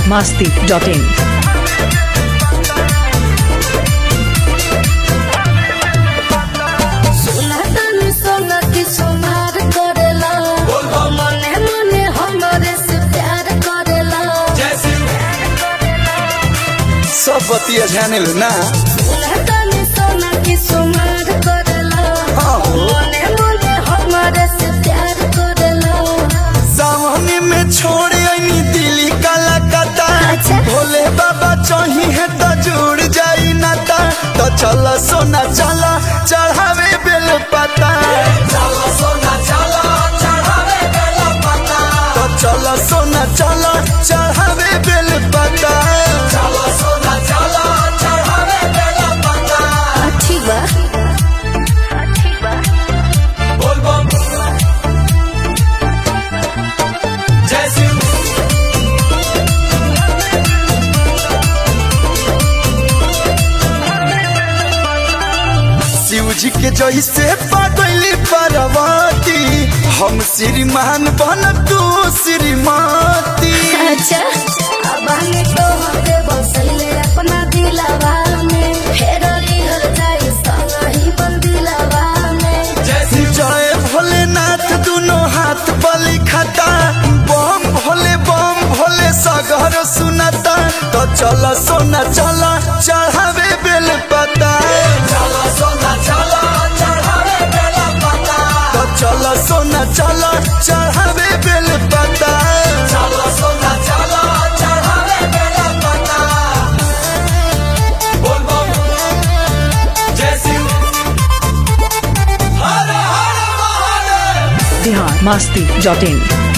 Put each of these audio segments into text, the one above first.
biharmasti.in सब बतिया जाने लो ना सामने में छोड़े आईनी दिल्ली कलकत्ता भोले बाबा चाहिए है तो जुड़ जाई नाता तो चलो सोना चला चढ़ावे बेल पता चलो सोना चला चढ़ावे बेल पता तो चलो सोना चला चढ़ावे बेल पता चलो सोना चला चढ़ावे बेल पता ठीक बा बोल बम जय शिव शिव जी के जैसे पागली पार्वती हम श्रीमान बन तू श्रीमती अच्छा अब आने तो होते बसले अपना दिलवा में फेर लिहल जाई संगही बन दिलवा में जय भोलेनाथ दोनों हाथ बलि खाता बम भोले सगर सुनता तो चलो सोना चला चढ़ावे बेल पता चलो सोना चला चढ़ावे बेल पता तो चलो सोना चला चढ़ावे बेल पता चलो सोना चला चढ़ावे बेल पता बोल बम जय शिव हर हर महादेव biharmasti.in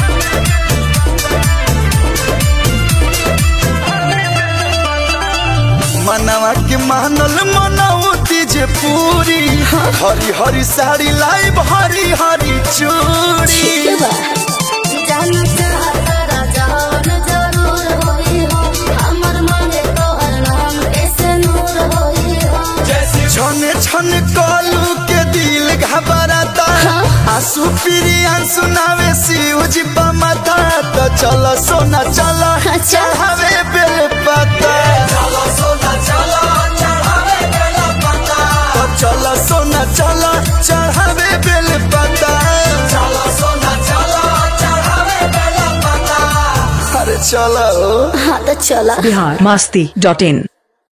मनवा के मानल मनौती जे पूरी हरी हरी साड़ी लाइब हरी हरी चूड़ी ठीक बा जान चाहता राजान जरूर होई हो हमर मांगे तोहर नाम ऐसे नूर होई हो छने छन कलू के दिल घबराता आंसू पीरी आंसू नावे शिव जी पमाता तो चलो सोना चला चढ़ावे बेल पता चलो सोना चला चढ़ावे बेल पता तो चलो सोना चला चढ़ावे बेल पता चलो सोना चला चढ़ावे बेल पता अरे चलो हाँ तो चला biharmasti.in